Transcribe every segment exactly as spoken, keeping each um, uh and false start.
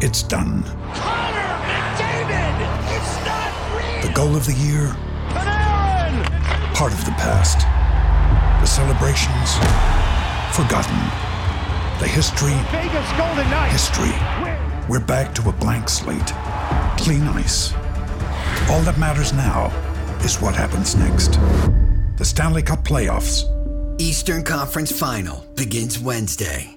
It's done. Connor McDavid! It's not real! The goal of the year? Panarin! Part of the past. The celebrations? Forgotten. The history? Vegas Golden Knights! History. We're back to a blank slate. Clean ice. All that matters now is what happens next. The Stanley Cup playoffs. Eastern Conference Final begins Wednesday.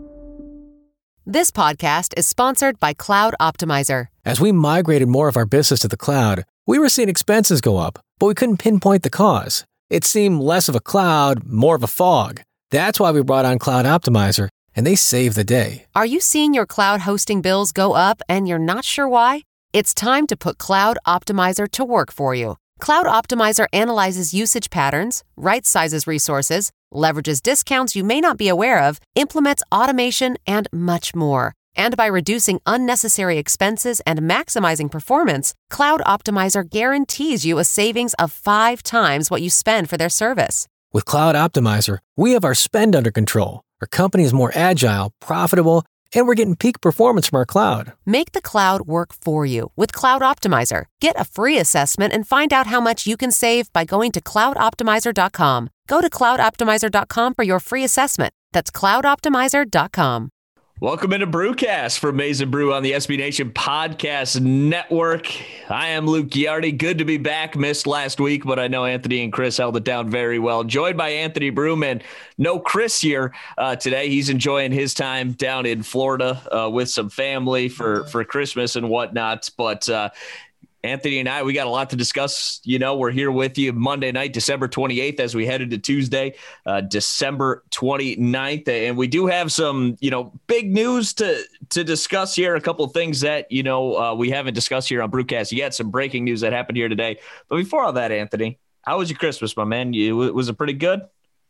This podcast is sponsored by Cloud Optimizer. As we migrated more of our business to the cloud, we were seeing expenses go up, but we couldn't pinpoint the cause. It seemed less of a cloud, more of a fog. That's why we brought on Cloud Optimizer, and they saved the day. Are you seeing your cloud hosting bills go up and you're not sure why? It's time to put Cloud Optimizer to work for you. Cloud Optimizer analyzes usage patterns, right-sizes resources, leverages discounts you may not be aware of, implements automation, and much more. And by reducing unnecessary expenses and maximizing performance, Cloud Optimizer guarantees you a savings of five times what you spend for their service. With Cloud Optimizer, we have our spend under control. Our company is more agile, profitable, and we're getting peak performance from our cloud. Make the cloud work for you with Cloud Optimizer. Get a free assessment and find out how much you can save by going to cloud optimizer dot com. Go to cloud optimizer dot com for your free assessment. That's cloud optimizer dot com. Welcome into Brewcast for Maize and Brew on the S B Nation Podcast Network. I am Luke Giardi. Good to be back. Missed last week, but I know Anthony and Chris held it down very well. Joined by Anthony Brewman. No Chris here uh, today. He's enjoying his time down in Florida uh, with some family for, for Christmas and whatnot. But uh, Anthony and I, we got a lot to discuss. You know, we're here with you Monday night, December twenty-eighth, as we head into Tuesday, uh, December twenty-ninth. And we do have some, you know, big news to to discuss here. A couple of things that, you know, uh, we haven't discussed here on Brewcast yet. Some breaking news that happened here today. But before all that, Anthony, how was your Christmas, my man? You, was it pretty good?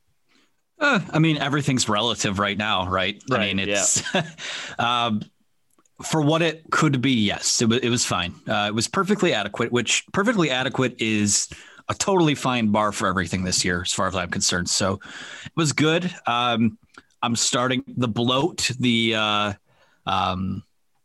Uh, I mean, everything's relative right now, right? Right, I mean, it's yeah. um, for what it could be. Yes, it was, it was fine. Uh, it was perfectly adequate, which perfectly adequate is a totally fine bar for everything this year, as far as I'm concerned. So it was good. Um, I'm starting the bloat, the, uh, um,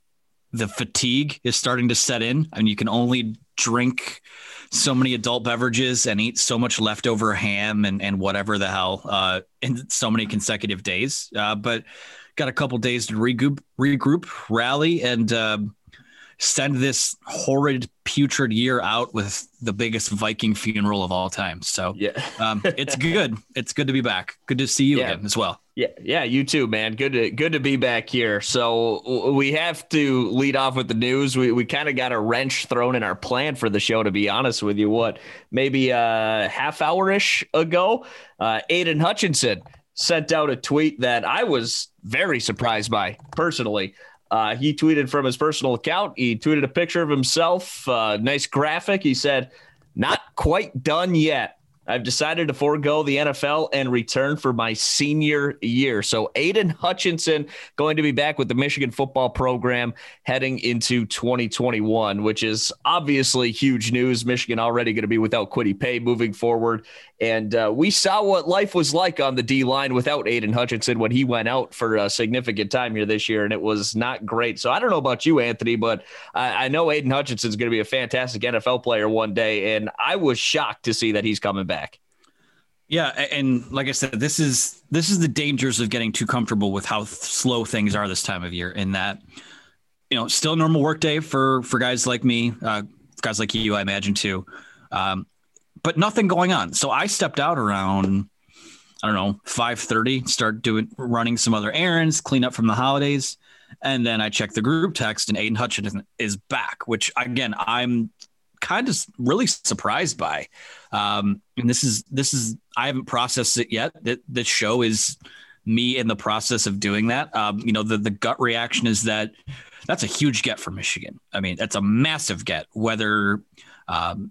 the fatigue is starting to set in. I mean, you can only drink so many adult beverages and eat so much leftover ham and, and whatever the hell, uh, in so many consecutive days. Uh, but got a couple days to regroup, regroup, rally, and um, send this horrid, putrid year out with the biggest Viking funeral of all time. So yeah, um, it's good. It's good to be back. Good to see you yeah. again as well. Yeah, yeah, you too, man. Good to good to be back here. So we have to lead off with the news. We we kind of got a wrench thrown in our plan for the show, to be honest with you. What, maybe a half hour ish ago, uh, Aiden Hutchinson sent out a tweet that I was very surprised by personally. Uh, he tweeted from his personal account. He tweeted a picture of himself, uh, nice graphic. He said, "Not quite done yet. I've decided to forego the N F L and return for my senior year." So Aiden Hutchinson going to be back with the Michigan football program heading into twenty twenty-one, which is obviously huge news. Michigan already going to be without Kwity Paye moving forward. And uh, we saw what life was like on the D-line without Aiden Hutchinson when he went out for a significant time here this year, and it was not great. So I don't know about you, Anthony, but I, I know Aiden Hutchinson is going to be a fantastic N F L player one day, and I was shocked to see that he's coming back. Yeah, and like I said, this is this is the dangers of getting too comfortable with how slow things are this time of year. In that, you know, still a normal work day for for guys like me, uh, guys like you, I imagine too, um, but nothing going on. So I stepped out around, I don't know, five thirty, start doing running some other errands, clean up from the holidays, and then I checked the group text, and Aiden Hutchinson is back, which again I'm kind of really surprised by. Um, and this is, this is, I haven't processed it yet. That this show is me in the process of doing that. Um, you know, the, the gut reaction is that that's a huge get for Michigan. I mean, that's a massive get, whether, um,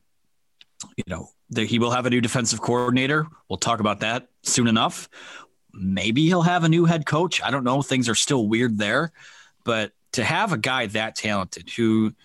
you know, the, he will have a new defensive coordinator. We'll talk about that soon enough. Maybe he'll have a new head coach. I don't know. Things are still weird there, but to have a guy that talented who,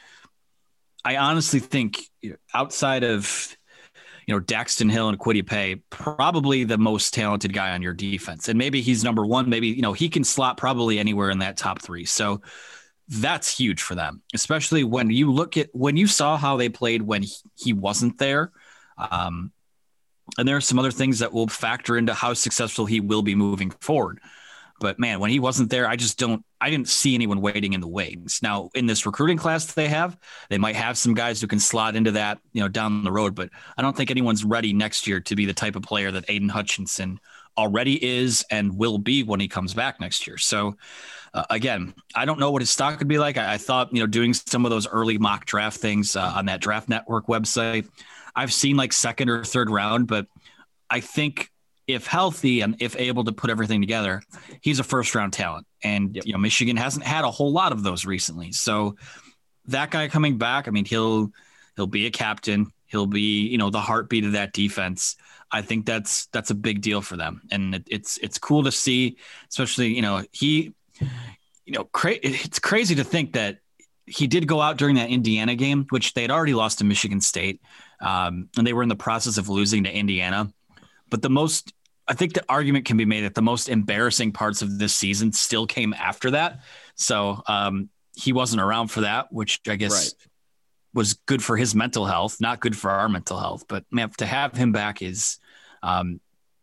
I honestly think, you know, outside of, you know, Daxton Hill and Kwity Paye, probably the most talented guy on your defense. And maybe he's number one. Maybe, you know, he can slot probably anywhere in that top three. So that's huge for them, especially when you look at when you saw how they played when he, he wasn't there. Um, and there are some other things that will factor into how successful he will be moving forward. But man, when he wasn't there, I just don't, I didn't see anyone waiting in the wings. Now in this recruiting class that they have, they might have some guys who can slot into that, you know, down the road, but I don't think anyone's ready next year to be the type of player that Aiden Hutchinson already is and will be when he comes back next year. So uh, again, I don't know what his stock could be like. I, I thought, you know, doing some of those early mock draft things uh, on that Draft Network website, I've seen like second or third round, but I think if healthy and if able to put everything together, he's a first round talent. And, yep. you know, Michigan hasn't had a whole lot of those recently. So that guy coming back, I mean, he'll, he'll be a captain. He'll be, you know, the heartbeat of that defense. I think that's, that's a big deal for them. And it, it's, it's cool to see, especially, you know, he, you know, cra- it's crazy to think that he did go out during that Indiana game, which they had already lost to Michigan State. Um, and they were in the process of losing to Indiana. But the most, I think the argument can be made that the most embarrassing parts of this season still came after that. So um, he wasn't around for that, which I guess right. was good for his mental health, not good for our mental health. But man, to have him back is, um,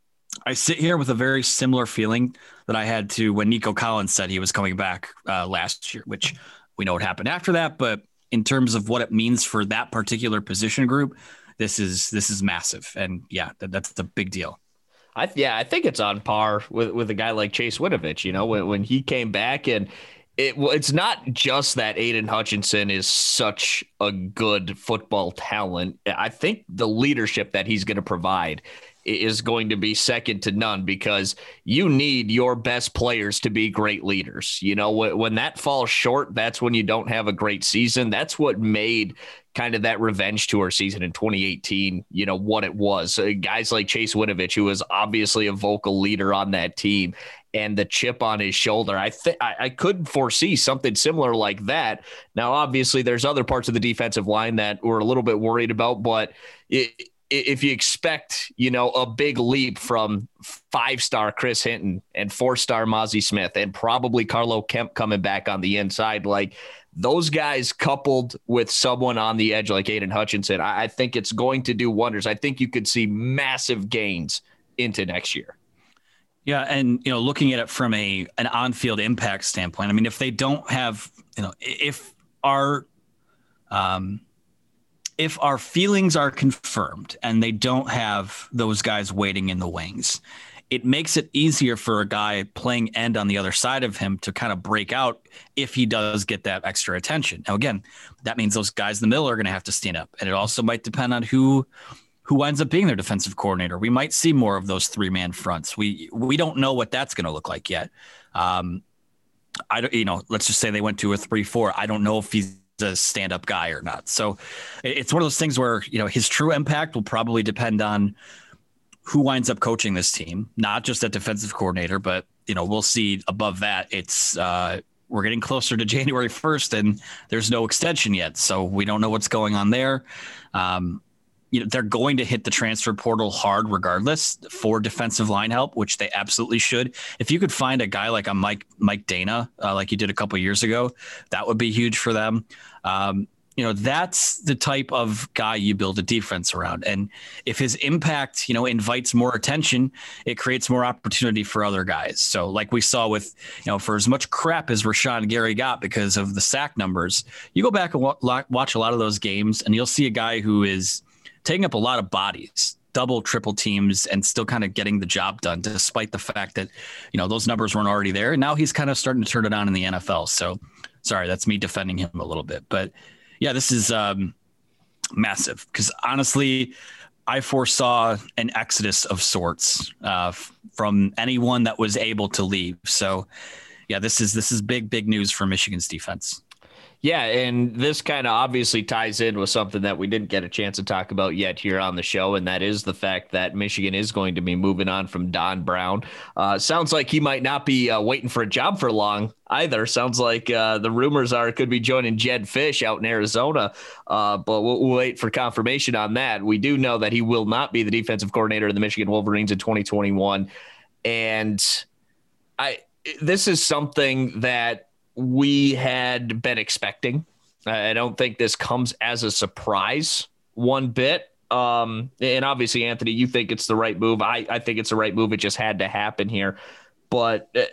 I sit here with a very similar feeling that I had to when Nico Collins said he was coming back uh, last year, which we know what happened after that. But in terms of what it means for that particular position group, this is this is massive. And yeah, that, that's the big deal. I yeah, I think it's on par with, with a guy like Chase Winovich, you know, when, when he came back. And it it's not just that Aiden Hutchinson is such a good football talent. I think the leadership that he's going to provide is going to be second to none, because you need your best players to be great leaders. You know, when that falls short, that's when you don't have a great season. That's what made kind of that revenge tour season in twenty eighteen, you know, what it was. Uh, guys like Chase Winovich, who was obviously a vocal leader on that team, and the chip on his shoulder. I think I could foresee something similar like that. Now, obviously, there's other parts of the defensive line that we're a little bit worried about, but it, if you expect, you know, a big leap from five-star Chris Hinton and four-star Mozzie Smith and probably Carlo Kemp coming back on the inside, like those guys coupled with someone on the edge like Aiden Hutchinson, I, I think it's going to do wonders. I think you could see massive gains into next year. Yeah, and, you know, looking at it from a an on-field impact standpoint, I mean, if they don't have, you know, if our um, if our feelings are confirmed and they don't have those guys waiting in the wings, it makes it easier for a guy playing end on the other side of him to kind of break out if he does get that extra attention. Now, again, that means those guys in the middle are going to have to stand up, and it also might depend on who who ends up being their defensive coordinator. We might see more of those three-man fronts. We we don't know what that's going to look like yet. Um, I don't, you know, let's just say they went to a three four. I don't know if he's a stand-up guy or not. So it's one of those things where, you know, his true impact will probably depend on who winds up coaching this team, not just a defensive coordinator, but, you know, we'll see above that. It's uh, we're getting closer to January first and there's no extension yet. So we don't know what's going on there. Um, You know, they're going to hit the transfer portal hard regardless for defensive line help, which they absolutely should. If you could find a guy like a Mike Mike Dana, uh, like you did a couple of years ago, that would be huge for them. Um, you know, that's the type of guy you build a defense around. And if his impact, you know, invites more attention, it creates more opportunity for other guys. So like we saw with, you know, for as much crap as Rashawn Gary got because of the sack numbers, you go back and watch a lot of those games and you'll see a guy who is taking up a lot of bodies, double, triple teams, and still kind of getting the job done, despite the fact that, you know, those numbers weren't already there. And now he's kind of starting to turn it on in the N F L. So sorry, that's me defending him a little bit. But yeah, this is um, massive because honestly, I foresaw an exodus of sorts uh, from anyone that was able to leave. So yeah, this is this is big, big news for Michigan's defense. Yeah, and this kind of obviously ties in with something that we didn't get a chance to talk about yet here on the show, and that is the fact that Michigan is going to be moving on from Don Brown. Uh, sounds like he might not be uh, waiting for a job for long either. Sounds like uh, the rumors are it could be joining Jedd Fisch out in Arizona, uh, but we'll, we'll wait for confirmation on that. We do know that he will not be the defensive coordinator of the Michigan Wolverines in twenty twenty-one, and I this is something that we had been expecting. I don't think this comes as a surprise one bit. Um, and obviously, Anthony, you think it's the right move. I, I think it's the right move. It just had to happen here. But uh,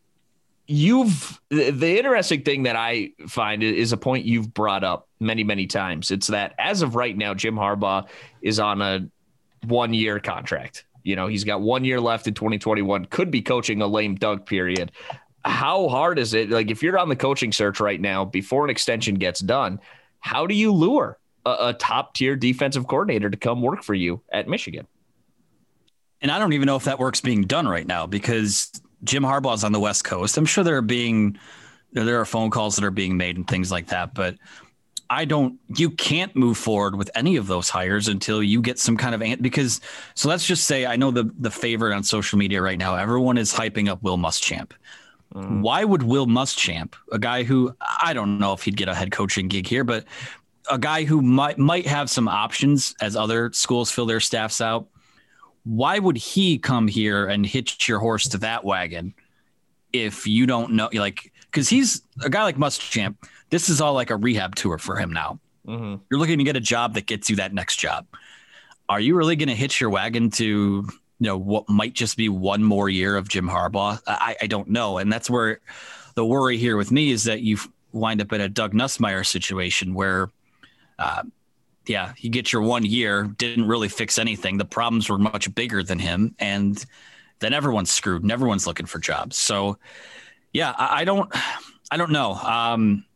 you've the, the interesting thing that I find is a point you've brought up many, many times. It's that as of right now, Jim Harbaugh is on a one year contract. You know, he's got one year left in twenty twenty-one, could be coaching a lame dunk period. How hard is it? Like, if you're on the coaching search right now, before an extension gets done, how do you lure a, a top tier defensive coordinator to come work for you at Michigan? And I don't even know if that work's being done right now, because Jim Harbaugh's on the West Coast. I'm sure there are being, there are phone calls that are being made and things like that, but I don't, you can't move forward with any of those hires until you get some kind of, because, so let's just say, I know the, the favorite on social media right now, everyone is hyping up Will Muschamp. Mm. Why would Will Muschamp, a guy who, I don't know if he'd get a head coaching gig here, but a guy who might, might have some options as other schools fill their staffs out, why would he come here and hitch your horse to that wagon if you don't know, like, because he's a guy like Muschamp. This is all like a rehab tour for him now. Mm-hmm. You're looking to get a job that gets you that next job. Are you really going to hitch your wagon to, you know, what might just be one more year of Jim Harbaugh? I, I don't know. And that's where the worry here with me is that you wind up in a Doug Nussmeier situation where, uh, yeah, you get your one year, didn't really fix anything. The problems were much bigger than him. And then everyone's screwed and everyone's looking for jobs. So, yeah, I, I don't, I don't know. Um,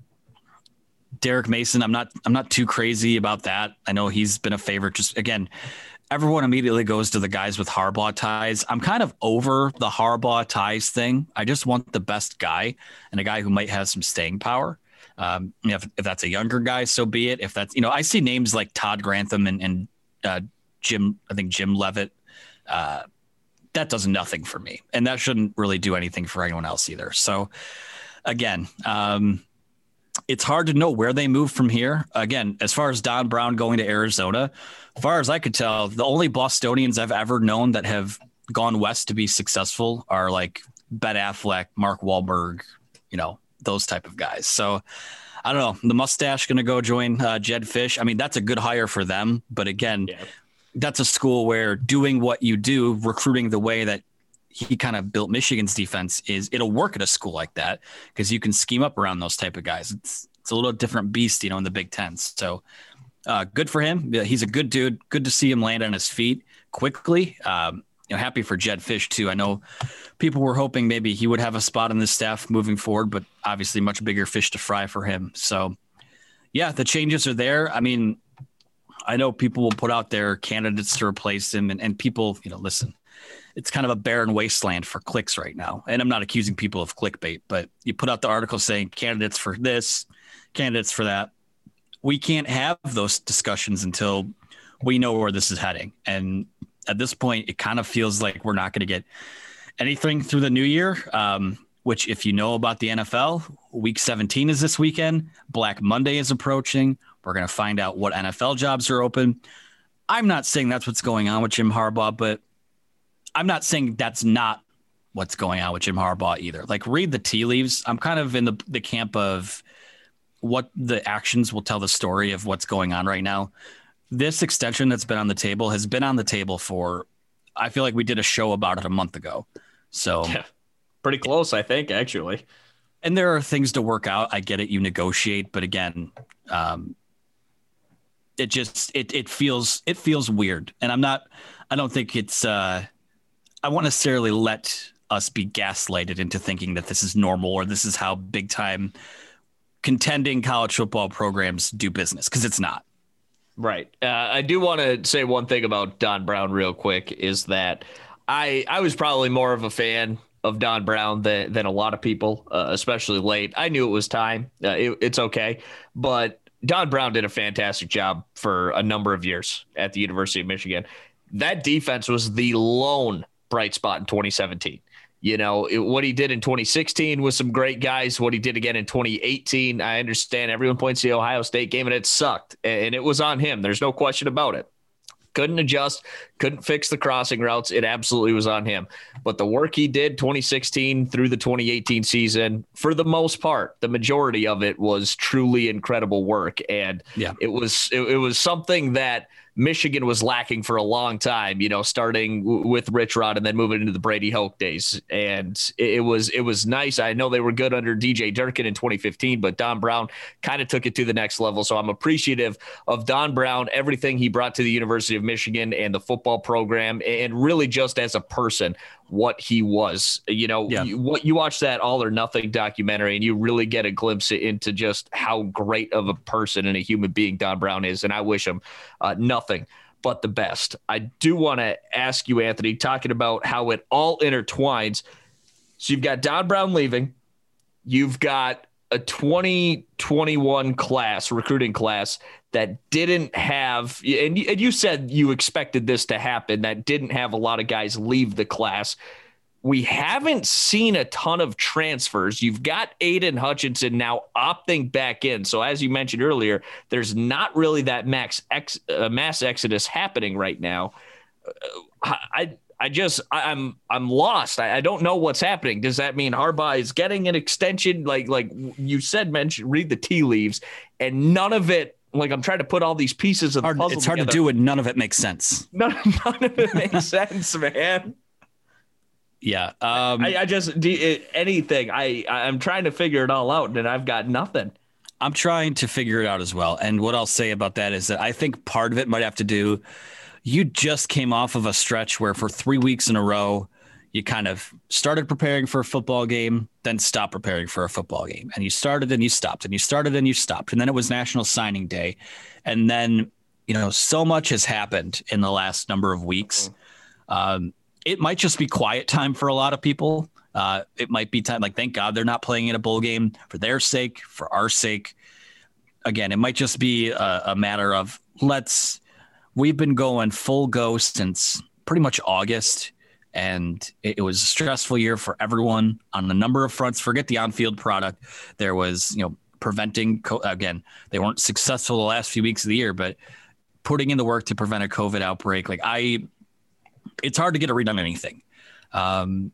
Derek Mason, I'm not, I'm not too crazy about that. I know he's been a favorite. Just again, everyone immediately goes to the guys with Harbaugh ties. I'm kind of over the Harbaugh ties thing. I just want the best guy and a guy who might have some staying power. Um, if, if that's a younger guy, so be it. If that's, you know, I see names like Todd Grantham and, and uh, Jim, I think Jim Levitt. Uh, that does nothing for me, and that shouldn't really do anything for anyone else either. So again, um, it's hard to know where they move from here. Again, as far as Don Brown going to Arizona, as far as I could tell, the only Bostonians I've ever known that have gone west to be successful are like Ben Affleck, Mark Wahlberg, you know, those type of guys. So I don't know, the mustache going to go join uh, Jed Fish. I mean, that's a good hire for them. But again, yeah. That's a school where doing what you do, recruiting the way that he kind of built Michigan's defense is it'll work at a school like that because you can scheme up around those type of guys. It's, it's a little different beast, you know, in the Big Ten. So uh, good for him. He's a good dude. Good to see him land on his feet quickly. Um, you know, happy for Jed Fish too. I know people were hoping maybe he would have a spot on this staff moving forward, but obviously much bigger fish to fry for him. So yeah, the changes are there. I mean, I know people will put out their candidates to replace him, and, and people, you know, listen, it's kind of a barren wasteland for clicks right now. And I'm not accusing people of clickbait, but you put out the article saying candidates for this, candidates for that. We can't have those discussions until we know where this is heading. And at this point, it kind of feels like we're not going to get anything through the new year, um, which if you know about the N F L, week seventeen is this weekend. Black Monday is approaching. We're going to find out what N F L jobs are open. I'm not saying that's what's going on with Jim Harbaugh, but I'm not saying that's not what's going on with Jim Harbaugh either. Like, read the tea leaves. I'm kind of in the, the camp of what the actions will tell the story of what's going on right now. This extension that's been on the table has been on the table for, I feel like we did a show about it a month ago. So yeah, pretty close, I think, actually. And there are things to work out. I get it. You negotiate, but again, um, it just, it, it feels, it feels weird. And I'm not, I don't think it's, uh, I won't necessarily let us be gaslighted into thinking that this is normal or this is how big time contending college football programs do business, because it's not. Right. Uh, I do want to say one thing about Don Brown real quick is that I I was probably more of a fan of Don Brown than, than a lot of people, uh, especially late. I knew it was time. Uh, it, it's okay. But Don Brown did a fantastic job for a number of years at the University of Michigan. That defense was the lone bright spot in twenty seventeen. You know, it, what he did in twenty sixteen with some great guys, what he did again in twenty eighteen, I understand everyone points to the Ohio State game and it sucked, and it was on him. There's no question about it. Couldn't adjust, couldn't fix the crossing routes. It absolutely was on him. But the work he did twenty sixteen through the twenty eighteen season, for the most part, the majority of it was truly incredible work. And yeah. it was it, it was something that Michigan was lacking for a long time, you know, starting w- with Rich Rod and then moving into the Brady Hoke days. And it, it was it was nice. I know they were good under D J Durkin in twenty fifteen, but Don Brown kind of took it to the next level. So I'm appreciative of Don Brown, everything he brought to the University of Michigan and the football program, and really just as a person, what he was. You know, yeah. you, what you watch that All or Nothing documentary and you really get a glimpse into just how great of a person and a human being Don Brown is. And I wish him uh, nothing but the best. I do want to ask you, Anthony, talking about how it all intertwines. So you've got Don Brown leaving. You've got a twenty twenty-one class, recruiting class, that didn't have, and you, and you said you expected this to happen, that didn't have a lot of guys leave the class. We haven't seen a ton of transfers. You've got Aiden Hutchinson now opting back in. So as you mentioned earlier, there's not really that max ex, uh, mass exodus happening right now. Uh, I I just I'm I'm lost. I, I don't know what's happening. Does that mean Harbaugh is getting an extension? Like like you said, mention read the tea leaves, and none of it. Like I'm trying to put all these pieces of the hard, puzzle It's hard together. to do, and none of it makes sense. None, none of it makes sense, man. Yeah. Um, I, I just do anything. I I'm trying to figure it all out, and I've got nothing. I'm trying to figure it out as well. And what I'll say about that is that I think part of it might have to do. You just came off of a stretch where for three weeks in a row, you kind of started preparing for a football game, then stopped preparing for a football game. And you started and you stopped and you started and you stopped. And then it was National Signing Day. And then, you know, so much has happened in the last number of weeks. Um, it might just be quiet time for a lot of people. Uh, it might be time, like, thank God they're not playing in a bowl game for their sake, for our sake. Again, it might just be a, a matter of let's, we've been going full go since pretty much August. And it, it was a stressful year for everyone on a number of fronts. Forget the on-field product. There was, you know, preventing, co- again, they weren't successful the last few weeks of the year, but putting in the work to prevent a COVID outbreak. Like I, it's hard to get a read on anything. Um,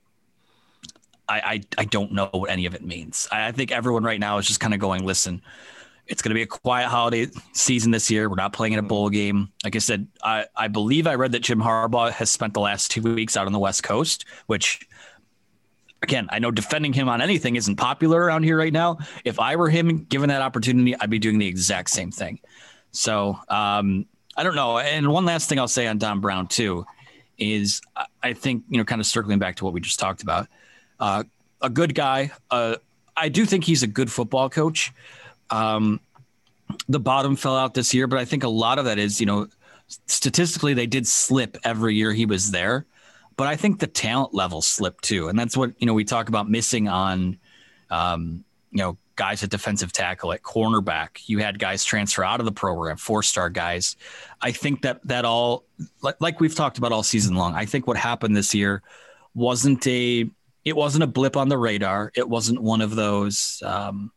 I, I, I don't know what any of it means. I, I think everyone right now is just kind of going, listen, it's going to be a quiet holiday season this year. We're not playing in a bowl game. Like I said, I, I believe I read that Jim Harbaugh has spent the last two weeks out on the West Coast, which, again, I know defending him on anything isn't popular around here right now. If I were him, given that opportunity, I'd be doing the exact same thing. So um, I don't know. And one last thing I'll say on Don Brown, too, is I think, you know, kind of circling back to what we just talked about, uh, a good guy. Uh, I do think he's a good football coach. Um, the bottom fell out this year, but I think a lot of that is, you know, statistically they did slip every year he was there, but I think the talent level slipped too. And that's what, you know, we talk about missing on, um, you know, guys at defensive tackle, at cornerback. You had guys transfer out of the program, four-star guys. I think that that all, like, like we've talked about all season long, I think what happened this year wasn't a, it wasn't a blip on the radar. It wasn't one of those, um,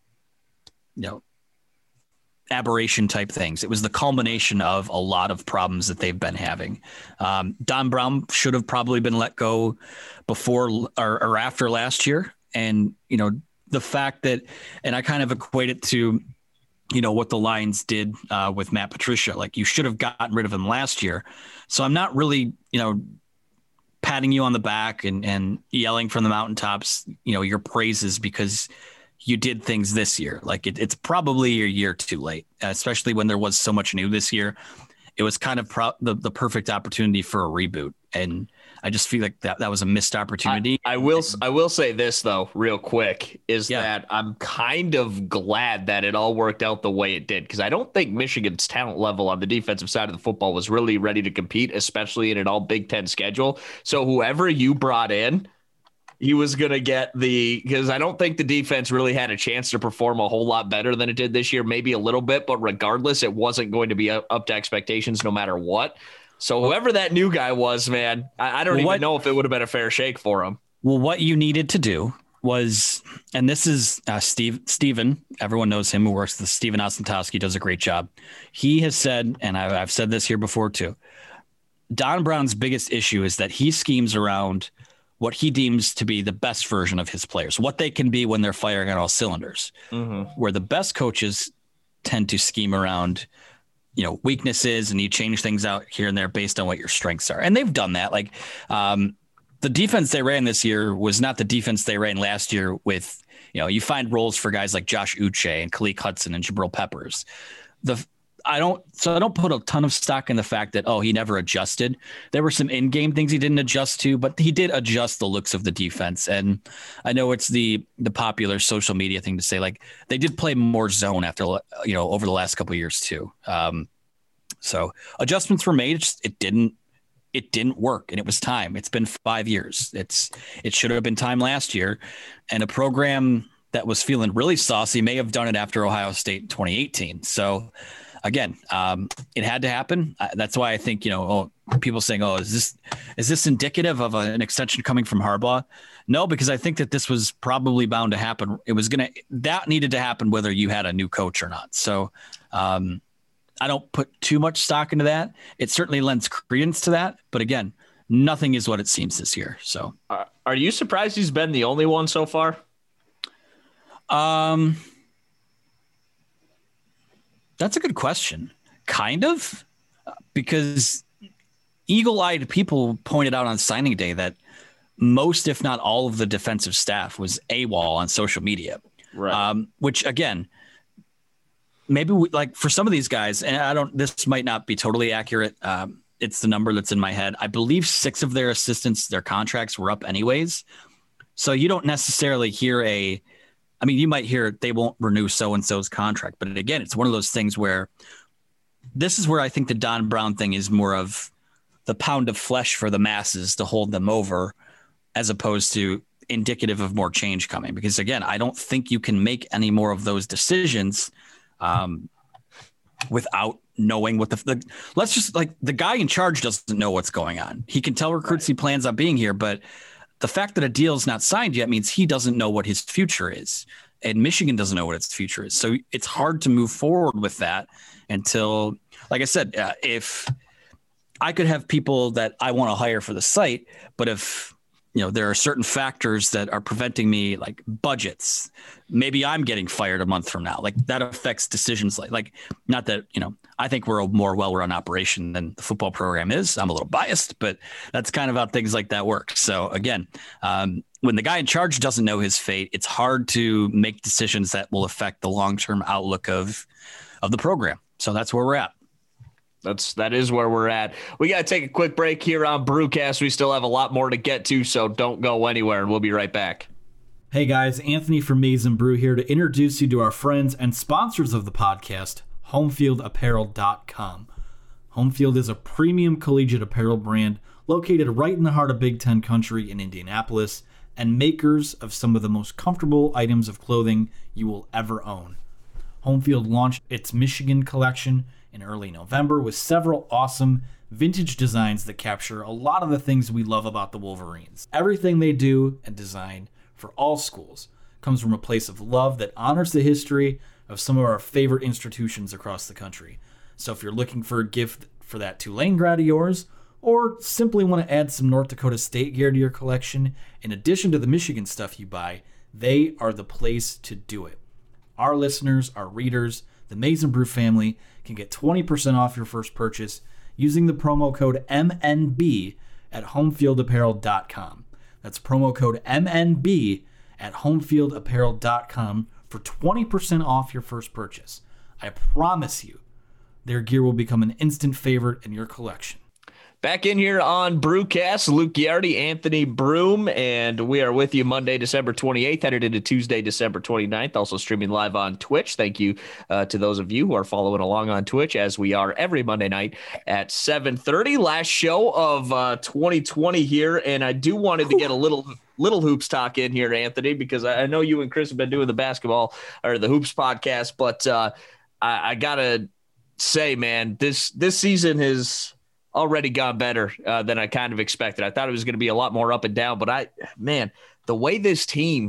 you know, aberration type things. It was the culmination of a lot of problems that they've been having. Um, Don Brown should have probably been let go before or, or after last year. And, you know, the fact that, and I kind of equate it to, you know, what the Lions did uh, with Matt Patricia. Like, you should have gotten rid of him last year. So I'm not really, you know, patting you on the back and, and yelling from the mountaintops, you know, your praises because you did things this year. Like it, it's probably a year too late, especially when there was so much new this year. It was kind of pro- the, the perfect opportunity for a reboot. And I just feel like that, that was a missed opportunity. I, I will I will say this, though, real quick, is Yeah. that I'm kind of glad that it all worked out the way it did, because I don't think Michigan's talent level on the defensive side of the football was really ready to compete, especially in an all Big Ten schedule. So whoever you brought in, he was going to get the – because I don't think the defense really had a chance to perform a whole lot better than it did this year, maybe a little bit, but regardless, it wasn't going to be up, up to expectations no matter what. So whoever that new guy was, man, I, I don't well, even what, know if it would have been a fair shake for him. Well, what you needed to do was, and this is uh, Steve, Steven, everyone knows him who works with Steven Ostentowski, does a great job. He has said, and I, I've said this here before too, Don Brown's biggest issue is that he schemes around what he deems to be the best version of his players, what they can be when they're firing on all cylinders, mm-hmm. where the best coaches tend to scheme around, you know, weaknesses, and you change things out here and there based on what your strengths are. And they've done that. Like, um, the defense they ran this year was not the defense they ran last year with, you know, you find roles for guys like Josh Uche and Khalil Hudson and Jabril Peppers. The I don't so I don't put a ton of stock in the fact that, oh, he never adjusted. There were some in-game things he didn't adjust to, but he did adjust the looks of the defense. And I know it's the the popular social media thing to say, like, they did play more zone after, you know, over the last couple of years too. Um, so adjustments were made. It, just, it didn't It didn't work, and it was time. It's been five years. It's it should have been time last year, and a program that was feeling really saucy may have done it after Ohio State in twenty eighteen. So, again, um, it had to happen. Uh, that's why I think, you know, oh, people saying, "Oh, is this is this indicative of a, an extension coming from Harbaugh?" No, because I think that this was probably bound to happen. It was gonna that needed to happen whether you had a new coach or not. So. Um, I don't put too much stock into that. It certainly lends credence to that. But again, nothing is what it seems this year. So uh, are you surprised he's been the only one so far? Um, that's a good question. Kind of, because eagle-eyed people pointed out on signing day that most, if not all, of the defensive staff was AWOL on social media. Right. Um, which, again, maybe we, like for some of these guys, and I don't, this might not be totally accurate. Um, it's the number that's in my head. I believe six of their assistants, their contracts were up anyways. So you don't necessarily hear a, I mean, you might hear they won't renew so-and-so's contract, but again, it's one of those things where this is where I think the Don Brown thing is more of the pound of flesh for the masses to hold them over, as opposed to indicative of more change coming. Because again, I don't think you can make any more of those decisions Um, without knowing what the, the let's just like the guy in charge doesn't know what's going on. He can tell recruits right. he plans on being here, but the fact that a deal is not signed yet means he doesn't know what his future is, and Michigan doesn't know what its future is. So it's hard to move forward with that until, like I said, uh, if I could have people that I want to hire for the site, but if you know, there are certain factors that are preventing me, like budgets. Maybe I'm getting fired a month from now. Like that affects decisions. Like, like not that, you know, I think we're a more well-run operation than the football program is. I'm a little biased, but that's kind of how things like that work. So again, um, when the guy in charge doesn't know his fate, it's hard to make decisions that will affect the long-term outlook of, of the program. So that's where we're at. That's that is where we're at. We got to take a quick break here on Brewcast. We still have a lot more to get to, so don't go anywhere, and we'll be right back. Hey guys, Anthony from Maize n Brew here to introduce you to our friends and sponsors of the podcast, homefield apparel dot com. Homefield is a premium collegiate apparel brand located right in the heart of Big Ten country in Indianapolis, and makers of some of the most comfortable items of clothing you will ever own. Homefield launched its Michigan collection in early November with several awesome vintage designs that capture a lot of the things we love about the Wolverines. Everything they do and design for all schools comes from a place of love that honors the history of some of our favorite institutions across the country. So if you're looking for a gift for that Tulane grad of yours, or simply want to add some North Dakota State gear to your collection, in addition to the Michigan stuff you buy, they are the place to do it. Our listeners, our readers, the Maize n Brew family can get twenty percent off your first purchase using the promo code M N B at homefield apparel dot com. That's promo code M N B at homefield apparel dot com for twenty percent off your first purchase. I promise you, their gear will become an instant favorite in your collection. Back in here on Brewcast, Luke Giardi, Anthony Broom, and we are with you Monday, December twenty-eighth, headed into Tuesday, December twenty-ninth, also streaming live on Twitch. Thank you uh, to those of you who are following along on Twitch, as we are every Monday night at seven thirty. Last show of uh, twenty twenty here, and I do wanted to get a little little hoops talk in here, Anthony, because I know you and Chris have been doing the basketball or the Hoops podcast, but uh, I, I got to say, man, this this season has already gone better uh, than I kind of expected. I thought it was going to be a lot more up and down, but I, man, the way this team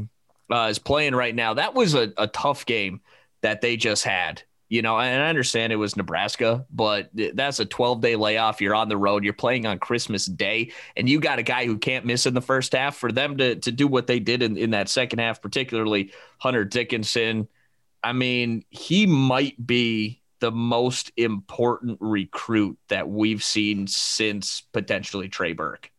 uh, is playing right now. That was a, a tough game that they just had. You know, and I understand it was Nebraska, but that's a twelve-day layoff. You're on the road. You're playing on Christmas Day, and you got a guy who can't miss in the first half. For them to to do what they did in, in that second half, particularly Hunter Dickinson, I mean, he might be the most important recruit that we've seen since potentially Trey Burke.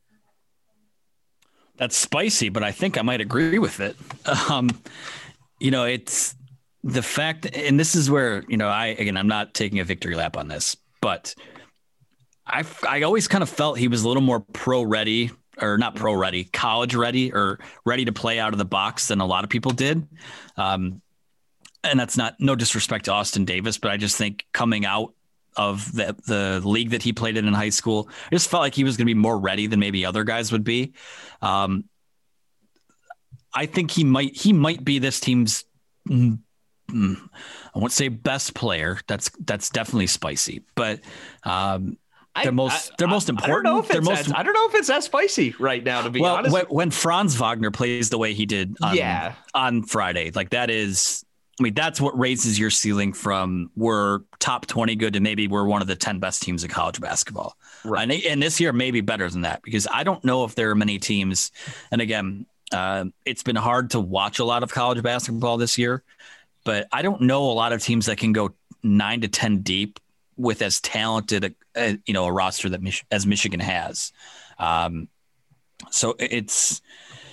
That's spicy, but I think I might agree with it. Um, you know, it's – the fact, and this is where, you know, I, again, I'm not taking a victory lap on this, but I, I always kind of felt he was a little more pro ready or not pro ready, college ready or ready to play out of the box than a lot of people did. Um, and that's not, no disrespect to Austin Davis, but I just think coming out of the, the league that he played in in high school, I just felt like he was going to be more ready than maybe other guys would be. Um, I think he might, he might be this team's, mm, I won't say best player. That's that's definitely spicy, but um, they're I, most they're I, most important. I don't know if they're it's most, that, I don't know if it's that spicy right now. To be well, honest, when, when Franz Wagner plays the way he did, on, yeah. on Friday, like that is, I mean, that's what raises your ceiling from we're top twenty good to maybe we're one of the ten best teams in college basketball. Right. And, and this year maybe better than that because I don't know if there are many teams. And again, uh, it's been hard to watch a lot of college basketball this year. But I don't know a lot of teams that can go nine to ten deep with as talented a, a you know a roster that Mich- as Michigan has. Um, so it's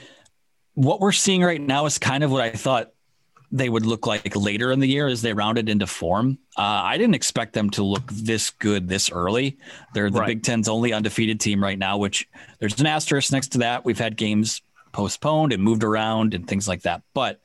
what we're seeing right now is kind of what I thought they would look like later in the year as they rounded into form. Uh, I didn't expect them to look this good this early. They're the right. Big Ten's only undefeated team right now, which there's an asterisk next to that. We've had games postponed and moved around and things like that, but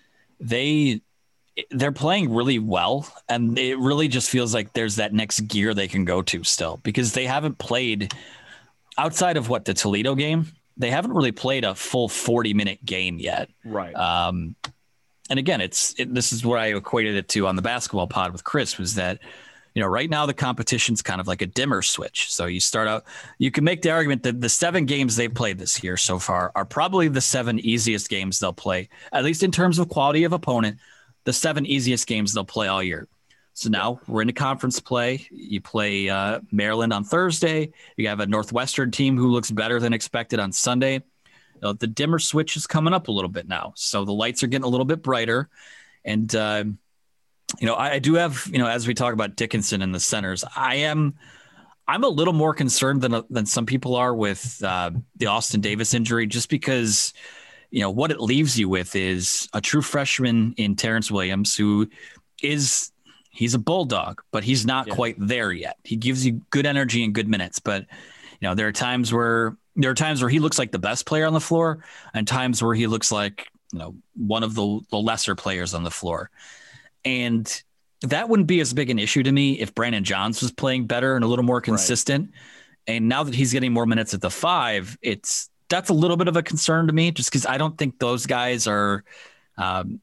they. They're playing really well, and it really just feels like there's that next gear they can go to still because they haven't played outside of what the Toledo game. They haven't really played a full forty minute game yet. Right. Um, and again, it's it, this is what I equated it to on the basketball pod with Chris was that, you know, right now the competition's kind of like a dimmer switch. So you start out, you can make the argument that the seven games they've played this year so far are probably the seven easiest games they'll play, at least in terms of quality of opponent. The seven easiest games they'll play all year. So now we're into conference play. You play uh, Maryland on Thursday. You have a Northwestern team who looks better than expected on Sunday. Uh, the dimmer switch is coming up a little bit now. So the lights are getting a little bit brighter. And, uh, you know, I, I do have, you know, as we talk about Dickinson and the centers, I am, I'm a little more concerned than, than some people are with uh, the Austin Davis injury, just because you know, what it leaves you with is a true freshman in Terrence Williams, who is, he's a bulldog, but he's not yeah. quite there yet. He gives you good energy and good minutes, but you know, there are times where, there are times where he looks like the best player on the floor and times where he looks like, you know, one of the, the lesser players on the floor. And that wouldn't be as big an issue to me if Brandon Johns was playing better and a little more consistent. Right. And now that he's getting more minutes at the five, it's, that's a little bit of a concern to me just because I don't think those guys are um,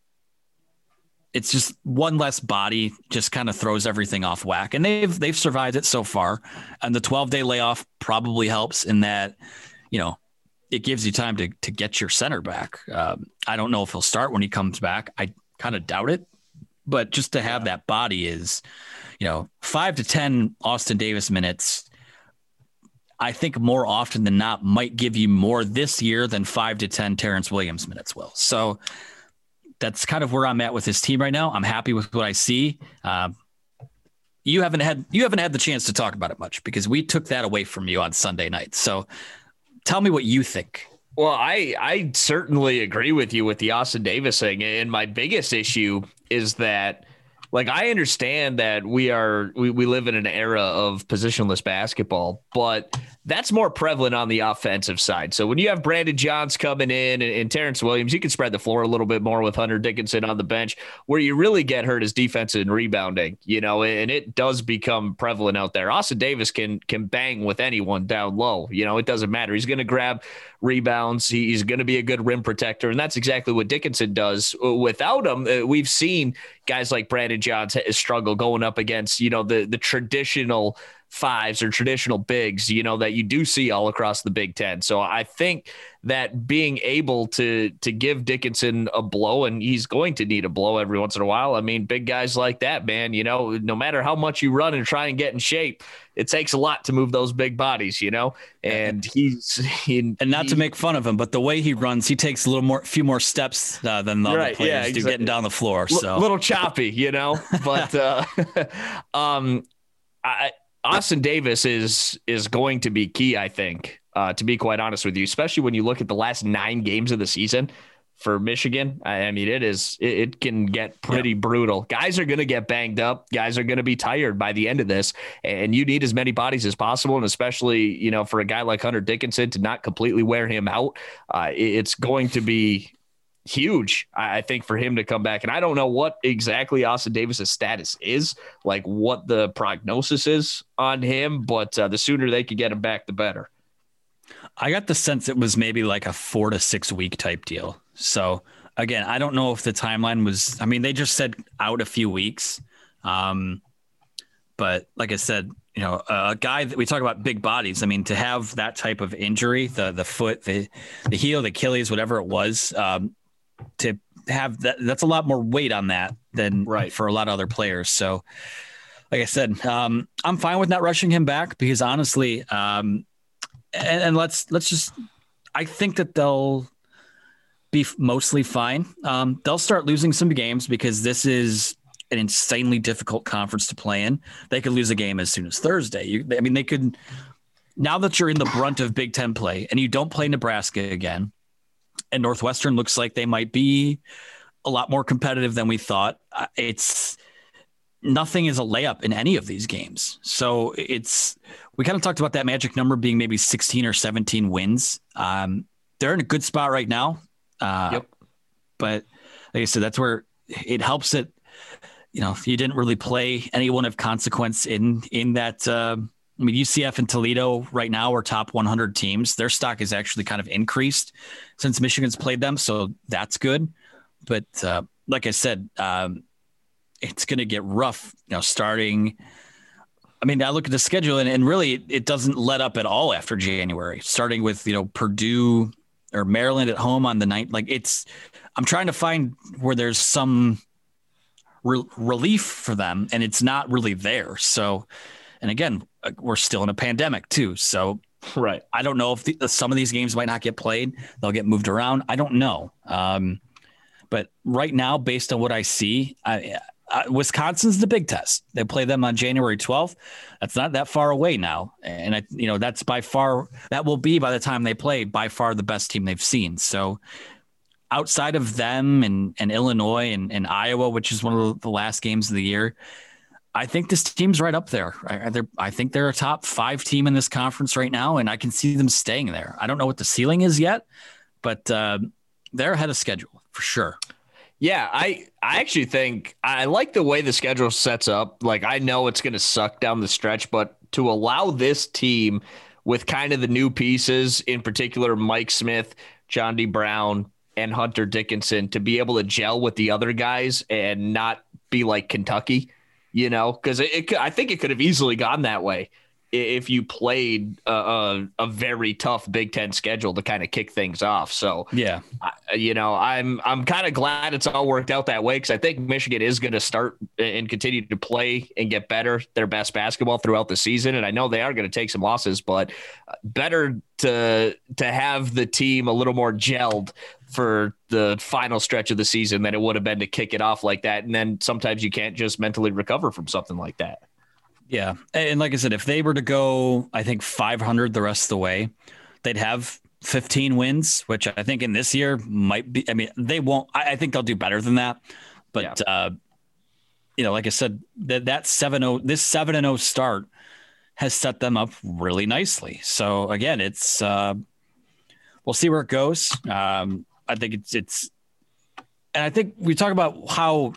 it's just one less body just kind of throws everything off whack, and they've, they've survived it so far. And the twelve day layoff probably helps in that, you know, it gives you time to, to get your center back. Um, I don't know if he'll start when he comes back. I kind of doubt it, but just to have that body is, you know, five to ten Austin Davis minutes, I think more often than not might give you more this year than five to ten Terrence Williams minutes will. So that's kind of where I'm at with his team right now. I'm happy with what I see. Um, you haven't had, you haven't had the chance to talk about it much because we took that away from you on Sunday night. So tell me what you think. Well, I, I certainly agree with you with the Austin Davis thing. And my biggest issue is that, like, I understand that we are we, we live in an era of positionless basketball, but that's more prevalent on the offensive side. So when you have Brandon Johns coming in and, and Terrence Williams, you can spread the floor a little bit more with Hunter Dickinson on the bench. Where you really get hurt is defense and rebounding, you know, and it does become prevalent out there. Austin Davis can can bang with anyone down low. You know, it doesn't matter. He's going to grab rebounds. He's going to be a good rim protector, and that's exactly what Dickinson does. Without him, we've seen guys like Brandon Johns struggle going up against, you know, the the traditional fives or traditional bigs, you know, that you do see all across the Big Ten. So I think that being able to to give Dickinson a blow, and he's going to need a blow every once in a while. I mean, big guys like that, man, you know, no matter how much you run and try and get in shape, it takes a lot to move those big bodies, you know, and he's he, and not he, to make fun of him, but the way he runs, he takes a little more, few more steps uh, than the right, other players yeah, do exactly. getting down the floor. So L- little choppy, you know, but uh, um, I, Austin Davis is is going to be key, I think, uh, to be quite honest with you, especially when you look at the last nine games of the season for Michigan. I, I mean, it is it, it can get pretty yeah. brutal. Guys are going to get banged up. Guys are going to be tired by the end of this, and you need as many bodies as possible. And especially, you know, for a guy like Hunter Dickinson to not completely wear him out, uh, it, it's going to be huge, I think, for him to come back. And I don't know what exactly Austin Davis's status is, like what the prognosis is on him, but uh, the sooner they could get him back, the better. I got the sense it was maybe like a four to six week type deal. So again, I don't know if the timeline was, I mean, they just said out a few weeks. Um, but like I said, you know, a guy that we talk about big bodies. I mean, to have that type of injury, the, the foot, the, the heel, the Achilles, whatever it was, um, to have that, that's a lot more weight on that than right. for a lot of other players. So like I said, um, I'm fine with not rushing him back because honestly, um, and, and let's, let's just, I think that they'll be mostly fine. Um, they'll start losing some games because this is an insanely difficult conference to play in. They could lose a game as soon as Thursday. You, I mean, they could, now that you're in the brunt of Big Ten play and you don't play Nebraska again, and Northwestern looks like they might be a lot more competitive than we thought. It's nothing is a layup in any of these games. So it's, we kind of talked about that magic number being maybe sixteen or seventeen wins. Um, they're in a good spot right now. Uh, yep. But like I said, that's where it helps that, you know, you didn't really play anyone of consequence in, in that, uh, I mean, U C F and Toledo right now are top one hundred teams. Their stock is actually kind of increased since Michigan's played them. So that's good. But uh, like I said, um, it's going to get rough, you know, starting. I mean, I look at the schedule and, and really it, it doesn't let up at all after January, starting with, you know, Purdue or Maryland at home on the ninth. Like it's, I'm trying to find where there's some re- relief for them and it's not really there. So, and again, we're still in a pandemic too. So right. I don't know if the, some of these games might not get played. They'll get moved around. I don't know. Um, but right now, based on what I see, I, I, Wisconsin's the big test. They play them on January twelfth. That's not that far away now. And I, you know, that's by far, that will be by the time they play by far the best team they've seen. So outside of them and, and Illinois and, and Iowa, which is one of the last games of the year, I think this team's right up there. I, I think they're a top five team in this conference right now, and I can see them staying there. I don't know what the ceiling is yet, but uh, they're ahead of schedule for sure. Yeah, I, I actually think I like the way the schedule sets up. Like, I know it's going to suck down the stretch, but to allow this team with kind of the new pieces, in particular Mike Smith, John D. Brown, and Hunter Dickinson, to be able to gel with the other guys and not be like Kentucky, you know, because it, it, I think it could have easily gone that way if you played a, a, a very tough Big Ten schedule to kind of kick things off. So, yeah, I, you know, I'm I'm kind of glad it's all worked out that way because I think Michigan is going to start and continue to play and get better, their best basketball throughout the season. And I know they are going to take some losses, but better to to have the team a little more gelled for the final stretch of the season than it would have been to kick it off like that. And then sometimes you can't just mentally recover from something like that. Yeah. And like I said, if they were to go, I think five hundred the rest of the way, they'd have fifteen wins, which I think in this year might be, I mean, they won't, I, I think they'll do better than that. But, yeah. uh, you know, like I said, that that seven oh, this seven and oh start has set them up really nicely. So again, it's, uh, we'll see where it goes. Um, I think it's, it's, and I think we talk about how,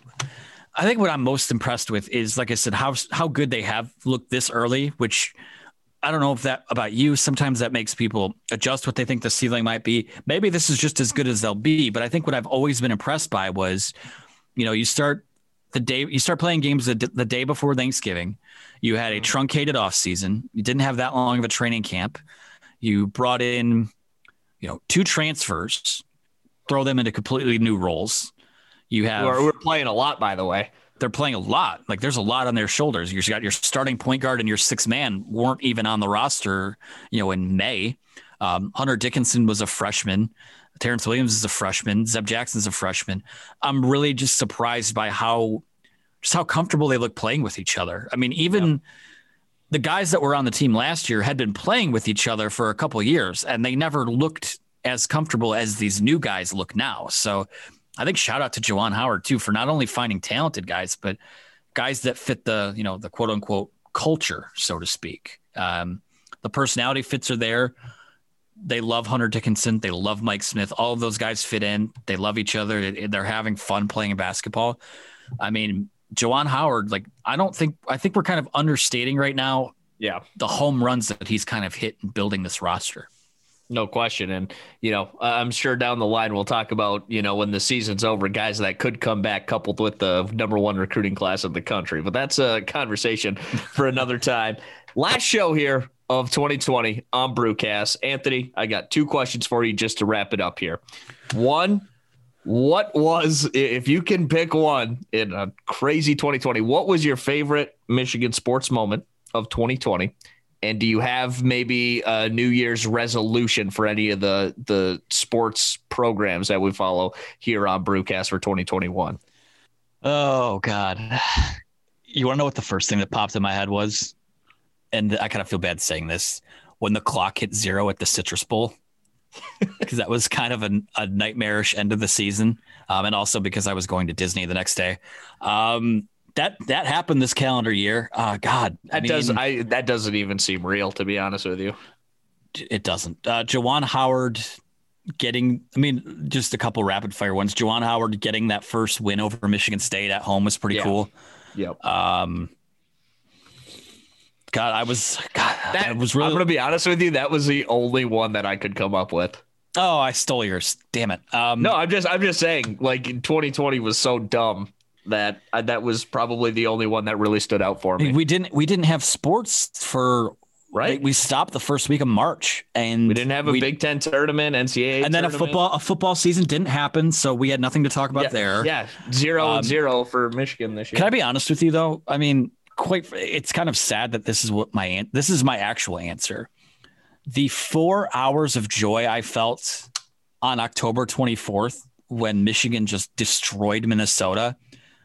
I think what I'm most impressed with is, like I said, how how good they have looked this early, which I don't know if that about you. Sometimes that makes people adjust what they think the ceiling might be. Maybe this is just as good as they'll be. But I think what I've always been impressed by was, you know, you start the day you start playing games the, the day before Thanksgiving. You had a truncated off season. You didn't have that long of a training camp. You brought in, you know, two transfers, throw them into completely new roles. You have we're, we're playing a lot, by the way. They're playing a lot. Like there's a lot on their shoulders. You got your starting point guard and your six man weren't even on the roster, you know, in May. Um, Hunter Dickinson was a freshman. Terrence Williams is a freshman. Zeb Jackson's a freshman. I'm really just surprised by how just how comfortable they look playing with each other. I mean, even yeah. the guys that were on the team last year had been playing with each other for a couple of years, and they never looked as comfortable as these new guys look now. So I think shout out to Juwan Howard too for not only finding talented guys, but guys that fit the, you know, the quote unquote culture, so to speak. Um, the personality fits are there. They love Hunter Dickinson. They love Mike Smith. All of those guys fit in. They love each other. They're having fun playing basketball. I mean, Juwan Howard, like, I don't think, I think we're kind of understating right now. Yeah. The home runs that he's kind of hit in building this roster. No question. And, you know, I'm sure down the line we'll talk about, you know, when the season's over, guys that could come back coupled with the number one recruiting class of the country. But that's a conversation for another time. Last show here of twenty twenty on Brewcast. Anthony, I got two questions for you just to wrap it up here. One, what was, if you can pick one in a crazy twenty twenty, what was your favorite Michigan sports moment of twenty twenty? And do you have maybe a New Year's resolution for any of the, the sports programs that we follow here on Brewcast for twenty twenty-one? Oh, God. You want to know what the first thing that popped in my head was? And I kind of feel bad saying this. When the clock hit zero at the Citrus Bowl. Because that was kind of a, a nightmarish end of the season. Um, and also because I was going to Disney the next day. Um That that happened this calendar year. Uh, God, that I mean, does I that doesn't even seem real, to be honest with you. It doesn't. Uh, Juwan Howard getting, I mean, just a couple rapid fire ones. Juwan Howard getting that first win over Michigan State at home was pretty yeah. cool. Yep. Um, God, I was. God, that I was really. I'm gonna be honest with you. That was the only one that I could come up with. Oh, I stole yours. Damn it. Um, no, I'm just I'm just saying. Like twenty twenty was so dumb. That uh, that was probably the only one that really stood out for me. We didn't we didn't have sports for right. We stopped the first week of March, and we didn't have a we, Big Ten tournament, N C double A, and then tournament. a football a football season didn't happen, so we had nothing to talk about yeah, there. Yeah, zero um, and zero for Michigan this year. Can I be honest with you though? I mean, quite. It's kind of sad that this is what my this is my actual answer. The four hours of joy I felt on October twenty-fourth when Michigan just destroyed Minnesota.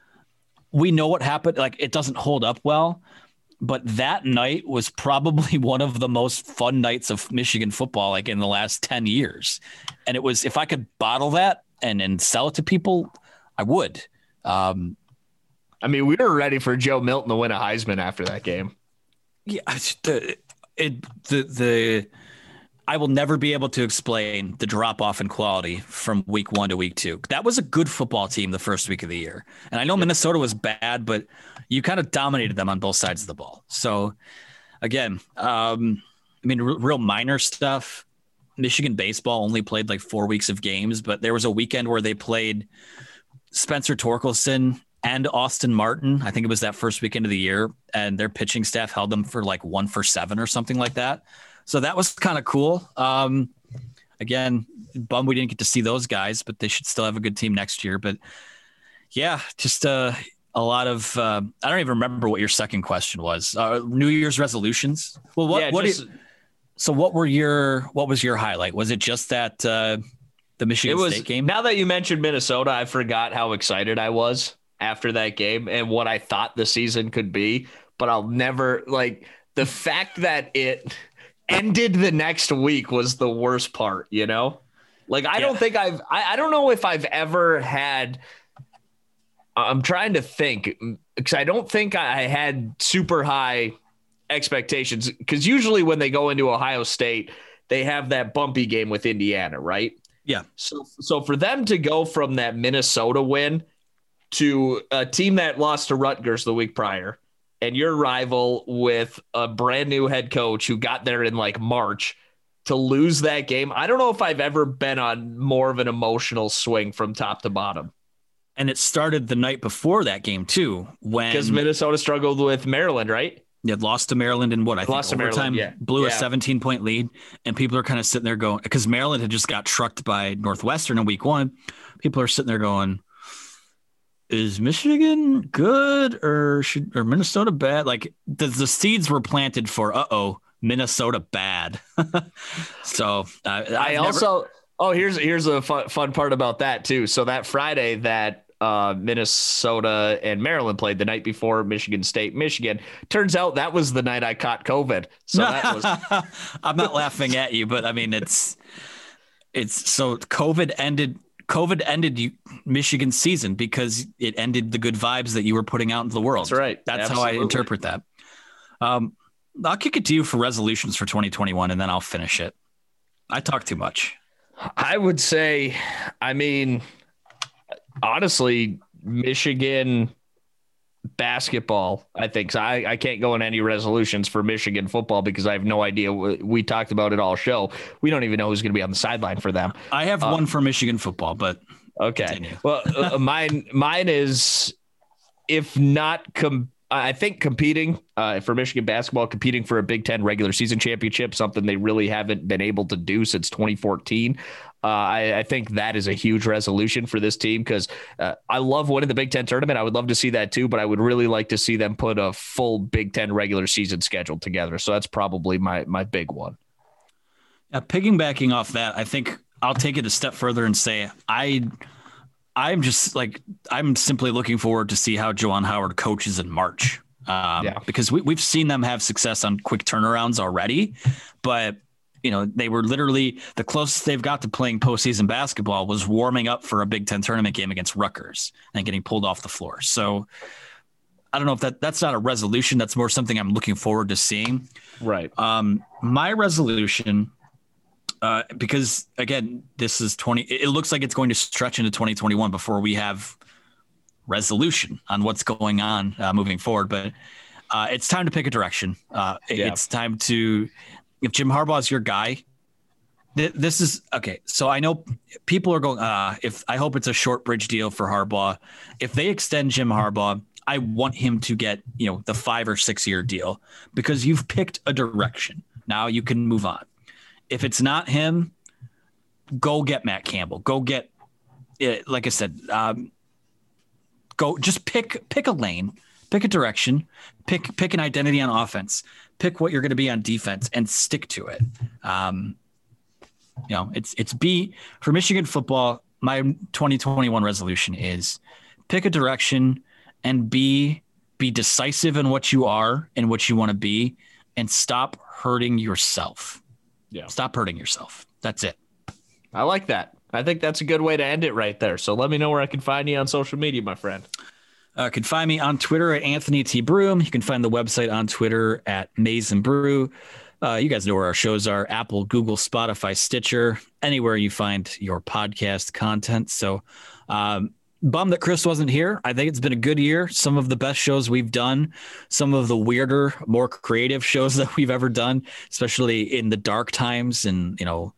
We know what happened. Like, it doesn't hold up well, but that night was probably one of the most fun nights of Michigan football, like in the last ten years. And it was, if I could bottle that and, and sell it to people, I would. Um, I mean, we were ready for Joe Milton to win a Heisman after that game. Yeah. The, it, the, the, I will never be able to explain the drop off in quality from week one to week two. That was a good football team the first week of the year. And I know Minnesota was bad, but you kind of dominated them on both sides of the ball. So again, um, I mean, r- real minor stuff. Michigan baseball only played like four weeks of games, but there was a weekend where they played Spencer Torkelson and Austin Martin. I think it was that first weekend of the year, and their pitching staff held them for like one for seven or something like that. So that was kind of cool. Um, again, bummed we didn't get to see those guys, but they should still have a good team next year. But yeah, just uh, a lot of, uh, I don't even remember what your second question was. Uh, New Year's resolutions. Well, what, yeah, what just, you, so what were your, what was your highlight? Was it just that uh, the Michigan it was, State game? Now that you mentioned Minnesota, I forgot how excited I was after that game and what I thought the season could be, but I'll never like the fact that it ended the next week was the worst part, you know? Like, I yeah. don't think I've, I, I don't know if I've ever had, I'm trying to think, because I don't think I had super high expectations, because usually when they go into Ohio State, they have that bumpy game with Indiana, right? Yeah. So, so for them to go from that Minnesota win to a team that lost to Rutgers the week prior, and your rival with a brand new head coach who got there in like March, to lose that game, I don't know if I've ever been on more of an emotional swing from top to bottom. And it started the night before that game too, when because Minnesota struggled with Maryland, right? You had lost to Maryland in what I think lost overtime, to Maryland, yeah. blew yeah. a seventeen point lead, and people are kind of sitting there going, because Maryland had just got trucked by Northwestern in week one. People are sitting there going, is Michigan good or should or Minnesota bad? Like the, the seeds were planted for uh oh Minnesota bad. so uh, I never... also oh here's here's a fun, fun part about that too. So that Friday that. Uh, Minnesota and Maryland played the night before Michigan State, Michigan. Turns out that was the night I caught COVID. So that was. I'm not laughing at you, but I mean it's it's so COVID ended. COVID ended you, Michigan's season because it ended the good vibes that you were putting out into the world. That's right. That's Absolutely. how I interpret that. Um, I'll kick it to you for resolutions for twenty twenty-one, and then I'll finish it. I talk too much. I would say, I mean. Honestly, Michigan basketball, I think. So I, I can't go in any resolutions for Michigan football because I have no idea. We talked about it all show. We don't even know who's going to be on the sideline for them. I have uh, one for Michigan football, but okay. Continue. Well, uh, mine mine is, if not, com- I think competing uh, for Michigan basketball, competing for a Big Ten regular season championship, something they really haven't been able to do since twenty fourteen. Uh, I, I think that is a huge resolution for this team because uh, I love winning the Big Ten tournament. I would love to see that too, but I would really like to see them put a full Big Ten regular season schedule together. So that's probably my my big one. Uh, piggybacking off that, I think I'll take it a step further and say I, I'm just like I'm simply looking forward to see how Juwan Howard coaches in March, um, yeah. because we, we've seen them have success on quick turnarounds already, but. You know, they were literally the closest they've got to playing postseason basketball was warming up for a Big Ten tournament game against Rutgers and getting pulled off the floor. So I don't know if that that's not a resolution. That's more something I'm looking forward to seeing. Right. Um, my resolution, uh, because, again, this is twenty. It looks like it's going to stretch into twenty twenty-one before we have resolution on what's going on uh, moving forward. But uh, it's time to pick a direction. Uh, yeah. It's time to. If Jim Harbaugh is your guy, th- this is okay. So I know people are going, uh, if I hope it's a short bridge deal for Harbaugh. If they extend Jim Harbaugh, I want him to get, you know, the five or six year deal because you've picked a direction. Now you can move on. If it's not him, go get Matt Campbell. Go get, like I said, um, go just pick, pick a lane, pick a direction, pick, pick an identity on offense. Pick what you're going to be on defense and stick to it. Um, you know, it's it's B for Michigan football. My twenty twenty-one resolution is pick a direction and B be decisive in what you are and what you want to be, and stop hurting yourself. Yeah, stop hurting yourself. That's it. I like that. I think that's a good way to end it right there. So let me know where I can find you on social media, my friend. Uh, you can find me on Twitter at Anthony T. Broom. You can find the website on Twitter at Maize and Brew. Uh, you guys know where our shows are: Apple, Google, Spotify, Stitcher, anywhere you find your podcast content. So um, bummed that Chris wasn't here. I think it's been a good year. Some of the best shows we've done, some of the weirder, more creative shows that we've ever done, especially in the dark times and, you know,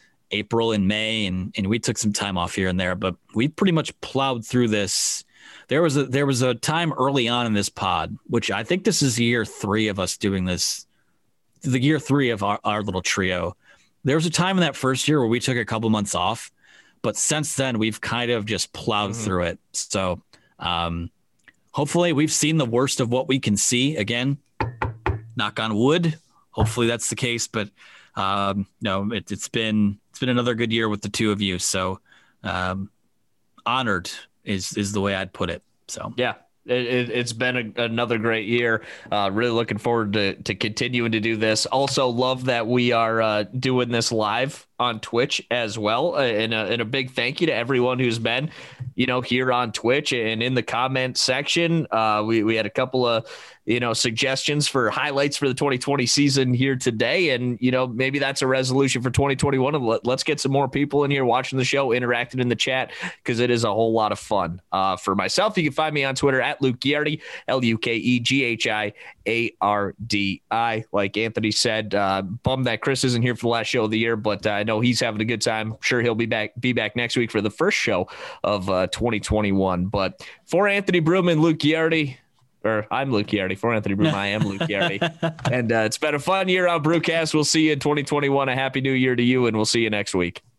April and May. And, and we took some time off here and there, but we pretty much plowed through this. There was a there was a time early on in this pod, which I think this is year three of us doing this, the year three of our, our little trio. There was a time in that first year where we took a couple months off, but since then we've kind of just plowed mm-hmm. through it. So um, hopefully we've seen the worst of what we can see. Again, knock on wood. Hopefully that's the case. But um, no, it, it's been it's been another good year with the two of you. So um, honored. Is is the way I'd put it. So yeah, it, it, it's been a, another great year. Uh, really looking forward to to continuing to do this. Also, love that we are uh, doing this live on Twitch as well. Uh, and, a, and a big thank you to everyone who's been, you know, here on Twitch and in the comment section. Uh, we we had a couple of, you know, suggestions for highlights for the twenty twenty season here today. And, you know, maybe that's a resolution for twenty twenty-one. And let, let's get some more people in here watching the show, interacting in the chat, because it is a whole lot of fun. Uh, for myself, you can find me on Twitter at Luke Ghiardi, L U K E G H I A R D I. Like Anthony said, uh, bummed that Chris isn't here for the last show of the year, but uh, I know he's having a good time. I'm sure he'll be back be back next week for the first show of uh, twenty twenty-one. But for Anthony Broome and Luke Giardi, or I'm Luke Giardi. For Anthony Broome, I am Luke Giardi. And uh, it's been a fun year on Brewcast. We'll see you in twenty twenty-one. A happy new year to you, and we'll see you next week.